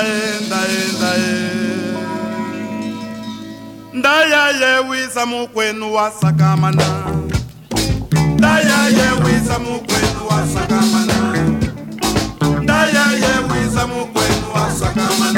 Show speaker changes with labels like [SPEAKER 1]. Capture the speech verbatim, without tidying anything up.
[SPEAKER 1] ndaye ndaye ndaye ndaya ye wisa mukwenu wasakamana ndaya ye wisa mukwenu wasakamana ndaya ye wisa mukwenu wasakamana